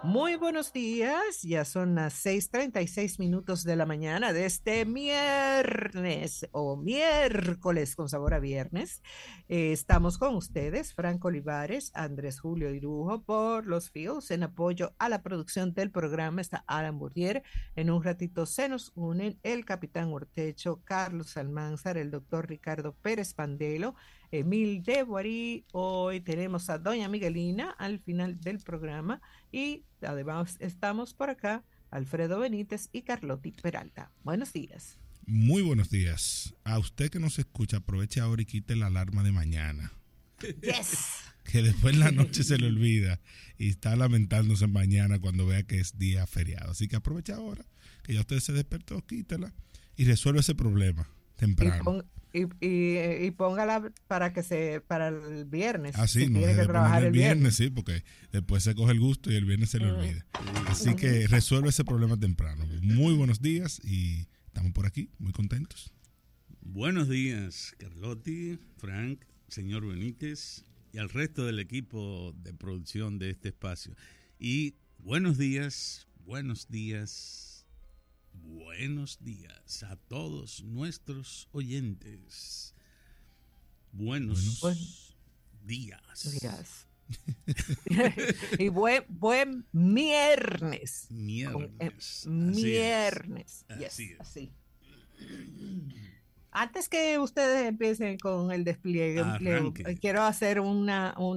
Muy buenos días, ya son las 6:36 de la mañana de este viernes o miércoles con sabor a viernes. Estamos con ustedes, Franco Olivares, Andrés Julio Irujo por los Fields en apoyo a la producción del programa. Está Alan Bourdier. En un ratito se nos unen el capitán Ortecho, Carlos Almanzar, el doctor Ricardo Pérez Pandelo, Emil de Boarí. Hoy tenemos a doña Miguelina al final del programa y además estamos por acá Alfredo Benítez y Carlotti Peralta. Buenos días. Muy buenos días. A usted que nos escucha, aproveche ahora y quite la alarma de mañana. Yes. Que después en la noche se le olvida y está lamentándose mañana cuando vea que es día feriado. Así que aproveche ahora, que ya usted se despertó, quítela y resuelve ese problema temprano. Y póngala para el viernes. Sí, si no tiene deje que de trabajar poner el viernes, viernes. sí, porque después se coge el gusto y el viernes se le olvida. Así que resuelve ese problema temprano. Muy buenos días y estamos por aquí, muy contentos. Buenos días, Carlotti, Frank, señor Benítez y al resto del equipo de producción de este espacio. Y buenos días a todos nuestros oyentes. Buenos días. Y buen viernes. Viernes. Viernes. Así es. Así. Antes que ustedes empiecen con el despliegue, quiero hacer un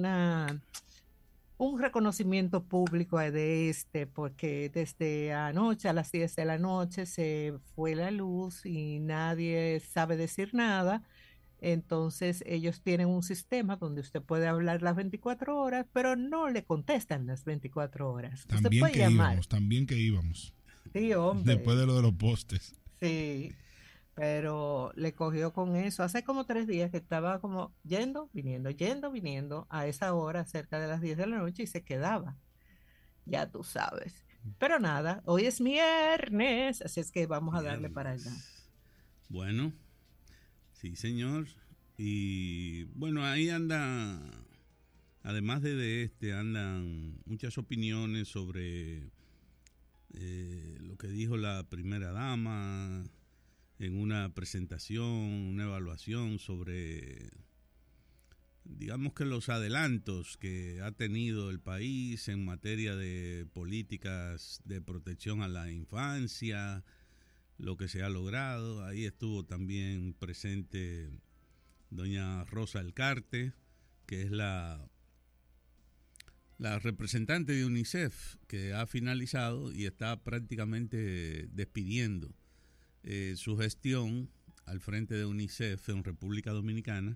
reconocimiento público porque desde anoche a las 10 de la noche se fue la luz y nadie sabe decir nada. Entonces ellos tienen un sistema donde usted puede hablar las 24 horas, pero no le contestan las 24 horas. Usted puede llamar. También que íbamos. Sí, hombre. Después de lo de los postes. Sí, pero le cogió con eso. Hace como 3 días que estaba como yendo, viniendo a esa hora, cerca de las 10 de la noche, y se quedaba. Ya tú sabes. Pero nada, hoy es viernes, así es que vamos a darle para allá. Bueno, sí, señor. Y bueno, ahí anda, además andan muchas opiniones sobre lo que dijo la primera dama en una presentación, una evaluación sobre, digamos que los adelantos que ha tenido el país en materia de políticas de protección a la infancia, lo que se ha logrado. Ahí estuvo también presente doña Rosa Elcarte, que es la representante de UNICEF, que ha finalizado y está prácticamente despidiendo su gestión al frente de UNICEF en República Dominicana.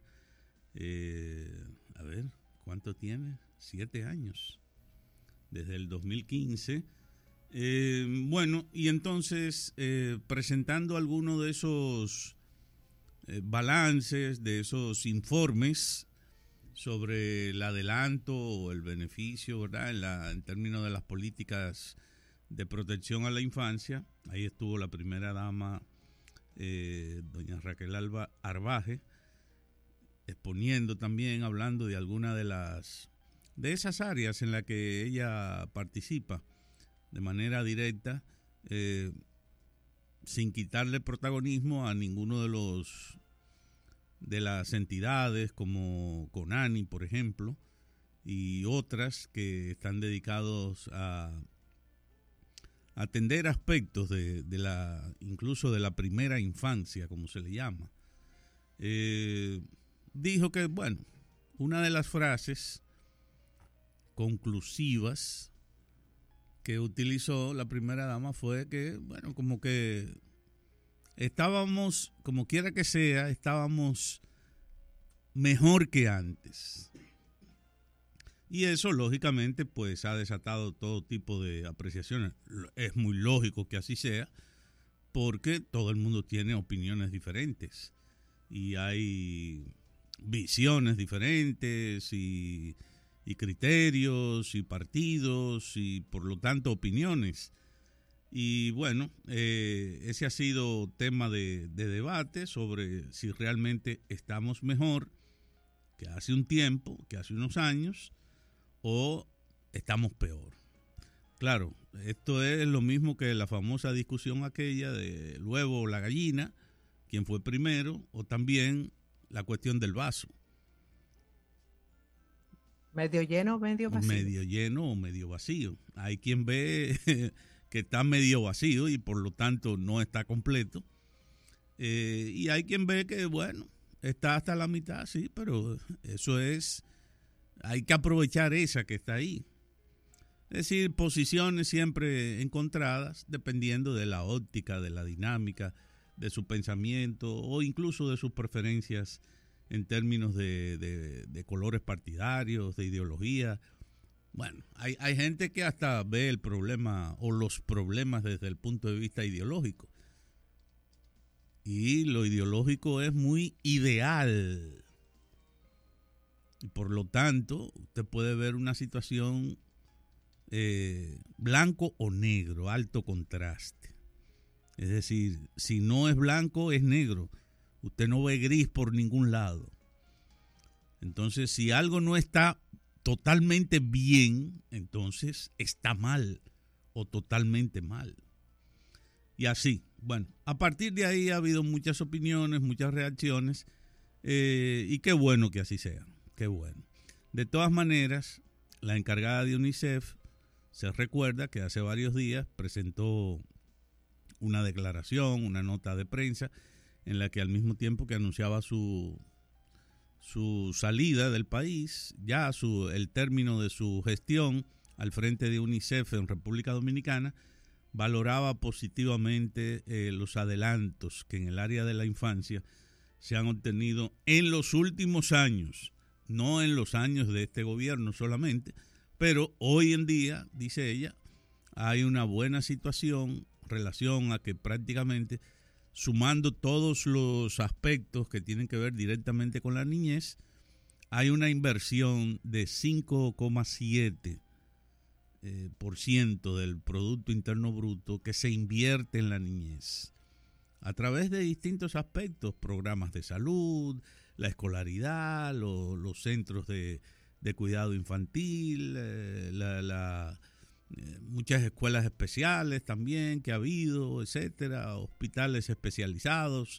A ver, ¿cuánto tiene? 7 años, desde el 2015. Bueno, y entonces presentando algunos de esos balances, de esos informes sobre el adelanto o el beneficio, ¿verdad? En términos de las políticas de protección a la infancia. Ahí estuvo la primera dama, doña Raquel Arbaje, exponiendo también, hablando de algunas de esas áreas en las que ella participa de manera directa, sin quitarle protagonismo a ninguno de las entidades como CONANI, por ejemplo, y otras que están dedicados a atender aspectos incluso de la primera infancia, como se le llama. Dijo que, bueno, una de las frases conclusivas que utilizó la primera dama fue que, bueno, como que estábamos, como quiera que sea, estábamos mejor que antes. Y eso, lógicamente, pues ha desatado todo tipo de apreciaciones. Es muy lógico que así sea, porque todo el mundo tiene opiniones diferentes. Y hay visiones diferentes y criterios y partidos y, por lo tanto, opiniones. Y bueno, ese ha sido tema de debate sobre si realmente estamos mejor que hace un tiempo, que hace unos años, o estamos peor. Claro, esto es lo mismo que la famosa discusión aquella del huevo o la gallina, quién fue primero, o también la cuestión del vaso. Medio lleno, medio vacío. Medio lleno o medio vacío. Hay quien ve que está medio vacío y por lo tanto no está completo. Y hay quien ve que, bueno, está hasta la mitad, sí, pero eso es, hay que aprovechar esa que está ahí. Es decir, posiciones siempre encontradas dependiendo de la óptica, de la dinámica, de su pensamiento o incluso de sus preferencias en términos de colores partidarios, de ideología. Bueno, hay gente que hasta ve el problema o los problemas desde el punto de vista ideológico. Y lo ideológico es muy ideal. Y por lo tanto, usted puede ver una situación blanco o negro, alto contraste. Es decir, si no es blanco, es negro. Usted no ve gris por ningún lado. Entonces, si algo no está totalmente bien, entonces está mal o totalmente mal. Y así, bueno, a partir de ahí ha habido muchas opiniones, muchas reacciones, y qué bueno que así sea, qué bueno. De todas maneras, la encargada de UNICEF se recuerda que hace varios días presentó una declaración, una nota de prensa, en la que al mismo tiempo que anunciaba su salida del país, ya el término de su gestión al frente de UNICEF en República Dominicana, valoraba positivamente los adelantos que en el área de la infancia se han obtenido en los últimos años, no en los años de este gobierno solamente, pero hoy en día, dice ella, hay una buena situación en relación a que prácticamente sumando todos los aspectos que tienen que ver directamente con la niñez, hay una inversión de 5,7% del Producto Interno Bruto que se invierte en la niñez a través de distintos aspectos, programas de salud, la escolaridad, los centros de cuidado infantil, muchas escuelas especiales también que ha habido, etcétera, hospitales especializados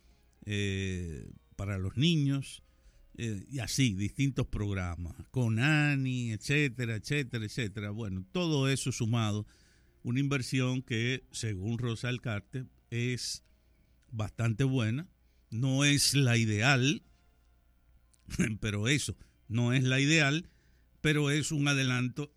para los niños, y así, distintos programas, CONANI, etcétera, etcétera, etcétera. Bueno, todo eso sumado, una inversión que, según Rosa Alcarte, es bastante buena. No es la ideal, pero eso, no es la ideal, pero es un adelanto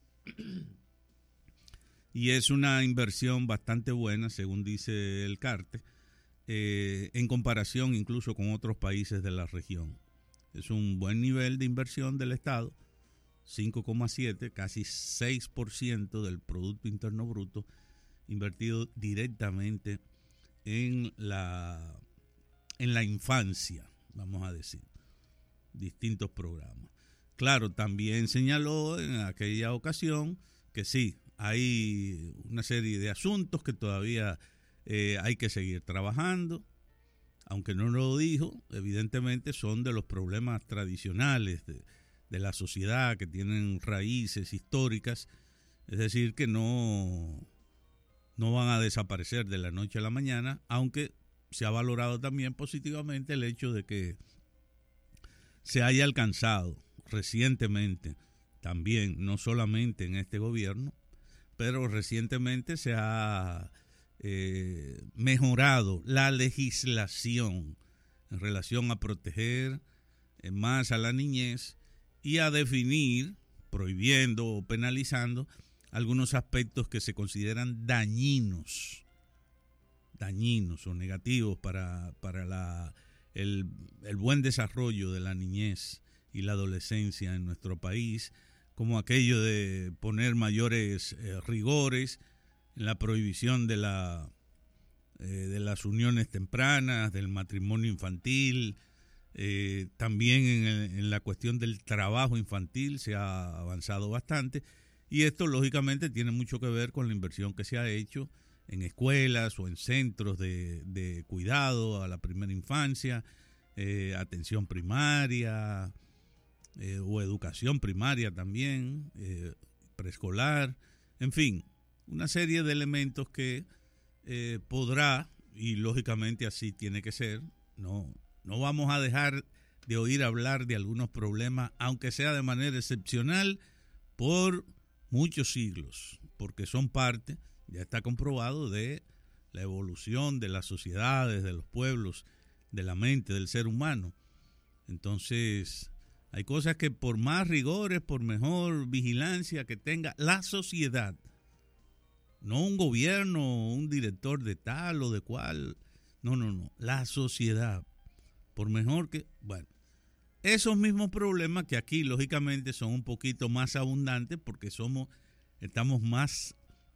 y es una inversión bastante buena, según dice el CARTE, en comparación incluso con otros países de la región. Es un buen nivel de inversión del Estado, 5,7, casi 6% del Producto Interno Bruto, invertido directamente en la infancia, vamos a decir, distintos programas. Claro, también señaló en aquella ocasión que sí, hay una serie de asuntos que todavía hay que seguir trabajando, aunque no lo dijo, evidentemente son de los problemas tradicionales de la sociedad que tienen raíces históricas, es decir, que no van a desaparecer de la noche a la mañana, aunque se ha valorado también positivamente el hecho de que se haya alcanzado recientemente, también no solamente en este gobierno, pero recientemente se ha mejorado la legislación en relación a proteger más a la niñez y a definir, prohibiendo o penalizando algunos aspectos que se consideran dañinos o negativos para el buen desarrollo de la niñez y la adolescencia en nuestro país, como aquello de poner mayores rigores en la prohibición de las uniones tempranas, del matrimonio infantil, también en la cuestión del trabajo infantil se ha avanzado bastante, y esto lógicamente tiene mucho que ver con la inversión que se ha hecho en escuelas o en centros de cuidado a la primera infancia, atención primaria o educación primaria también, preescolar, en fin, una serie de elementos que podrá, y lógicamente así tiene que ser, no vamos a dejar de oír hablar de algunos problemas, aunque sea de manera excepcional, por muchos siglos, porque son parte, ya está comprobado, de la evolución de las sociedades, de los pueblos, de la mente del ser humano. Entonces, hay cosas que por más rigores, por mejor vigilancia que tenga la sociedad, no un gobierno, un director de tal o de cual, no, la sociedad, por mejor que, bueno, esos mismos problemas que aquí lógicamente son un poquito más abundantes porque estamos más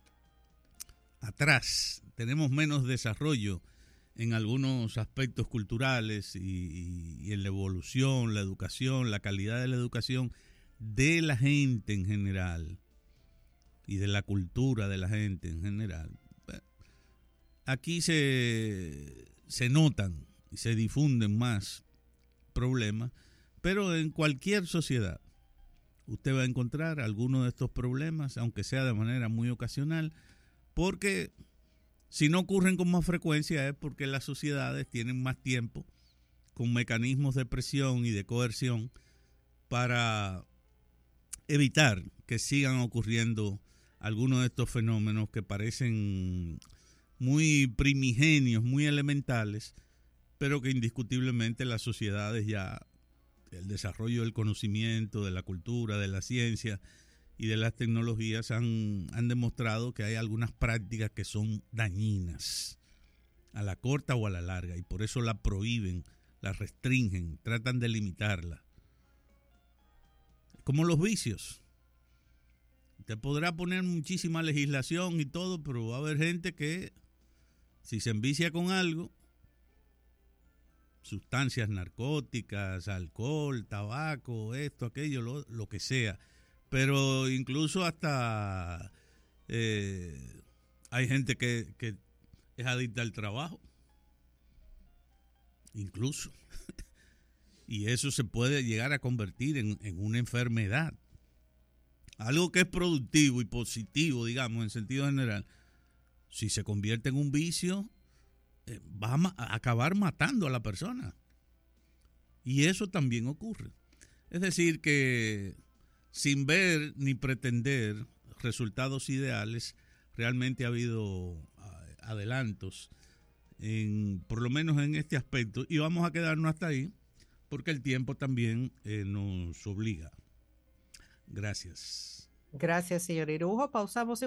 atrás, tenemos menos desarrollo en algunos aspectos culturales y en la evolución, la educación, la calidad de la educación de la gente en general y de la cultura de la gente en general. Aquí se notan y se difunden más problemas, pero en cualquier sociedad usted va a encontrar alguno de estos problemas, aunque sea de manera muy ocasional, porque si no ocurren con más frecuencia es porque las sociedades tienen más tiempo con mecanismos de presión y de coerción para evitar que sigan ocurriendo algunos de estos fenómenos que parecen muy primigenios, muy elementales, pero que indiscutiblemente las sociedades ya, el desarrollo del conocimiento, de la cultura, de la ciencia y de las tecnologías han demostrado que hay algunas prácticas que son dañinas a la corta o a la larga, y por eso la prohíben, la restringen, tratan de limitarla. Como los vicios. Usted podrá poner muchísima legislación y todo, pero va a haber gente que si se envicia con algo, sustancias narcóticas, alcohol, tabaco, esto, aquello, lo que sea. Pero incluso hasta hay gente que es adicta al trabajo. Incluso. Y eso se puede llegar a convertir en una enfermedad. Algo que es productivo y positivo, digamos, en sentido general, si se convierte en un vicio, va a acabar matando a la persona. Y eso también ocurre. Es decir, que sin ver ni pretender resultados ideales, realmente ha habido adelantos, por lo menos en este aspecto. Y vamos a quedarnos hasta ahí, porque el tiempo también nos obliga. Gracias. Gracias, señor Irujo. Pausamos.